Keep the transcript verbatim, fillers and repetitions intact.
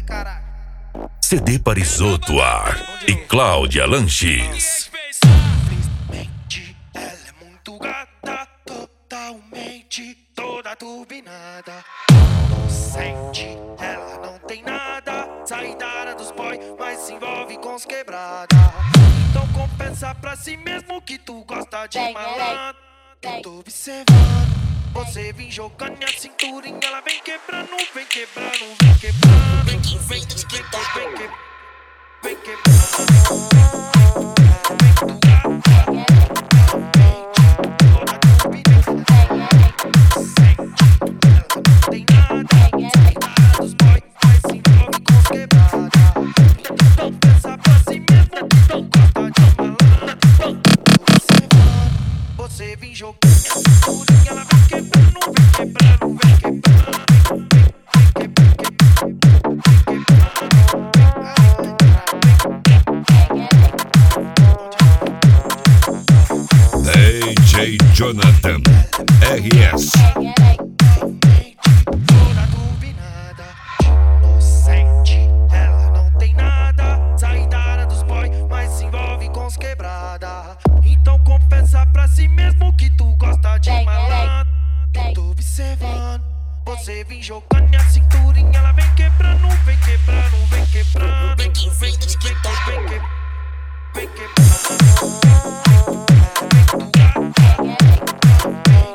caralho. C D Parisoto Ar e Cláudia Lanches. Simplesmente ela é muito gata, totalmente toda turbinada. Inocente, ela não tem nada, sai da área dos boy, mas se envolve com os quebrada. Então compensa pra si mesmo que tu gosta de malandro. Eu tô observando, você vem jogando a cinturinha, ela vem quebrando, vem quebrando, vem quebrando. Vem que vem de que tá, vem que vem quebrando. Você vem jogando a cinturinha, ela vem quebrando, vem quebrando, vem quebrando. D J Jonathan R S. Toda turbinada, inocente, ela não tem nada, sai da área dos boy, mas se envolve com os quebrada. Então confessa pra si mesmo que tu gosta de malandro. Eu tô observando, você vem jogando a cinturinha, ela vem quebrando, vem quebrando, vem quebrando. Vem que vem de que tá, vem que vem quebrando.